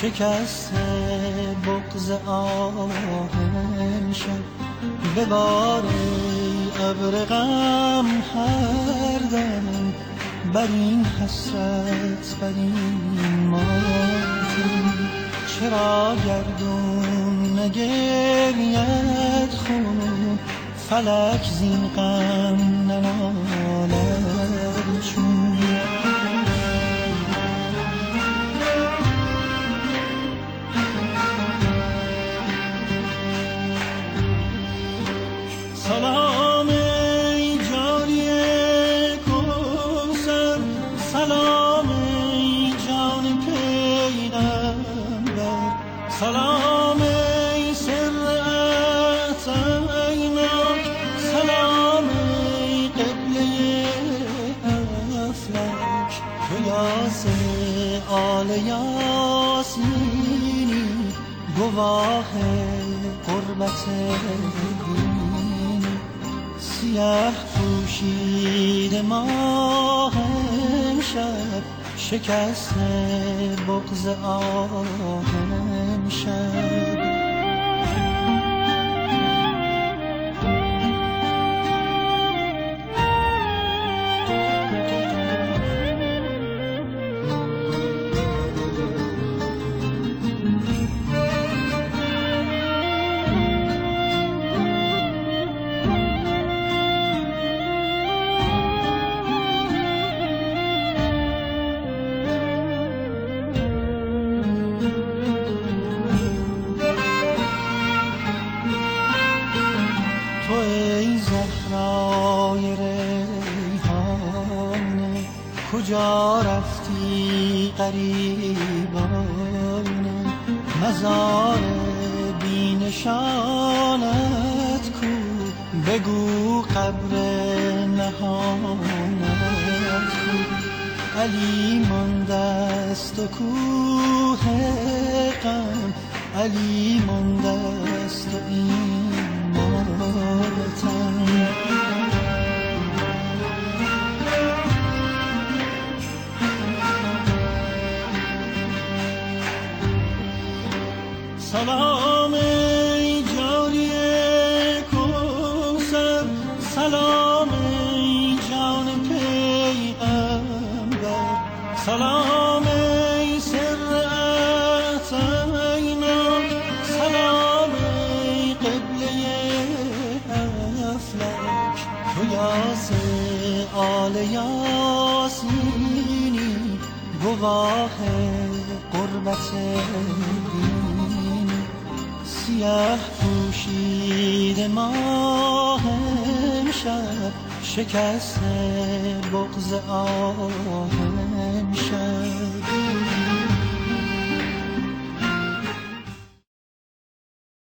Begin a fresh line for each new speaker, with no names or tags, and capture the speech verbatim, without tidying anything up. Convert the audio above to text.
شکست بغض آهم شب به بار ابر غم هر دم بر این حسرت بر این ماتم. چرا گردون نگرید خون فلک زین غم ننالد چون. سلام ای جاری کوثر، سلام ای جان پیغمبر، سلام ای سر عطیناک، سلام ای قبله افلاک. تو یاس آل یاسینی گواه قربت سیه پوشید ماه امشب شکست بغض آهم شب. تو ای زهرای ریحانه کجا رفتی غریبانه؟ مزار بی نشانت کو بگو قبر نهانت کو. علی مانده است و کوه غم، علی مانده است و این ماتم. سلام ای جاری کوثر، سلام ای جان پیغمبر، سلام ای سر عطیناک، سلام ای قبله افلاک. تو یاس آل یاسینی گواه قربت دینی. سیه پوشید ماه امشب شکست بغض آهم شب.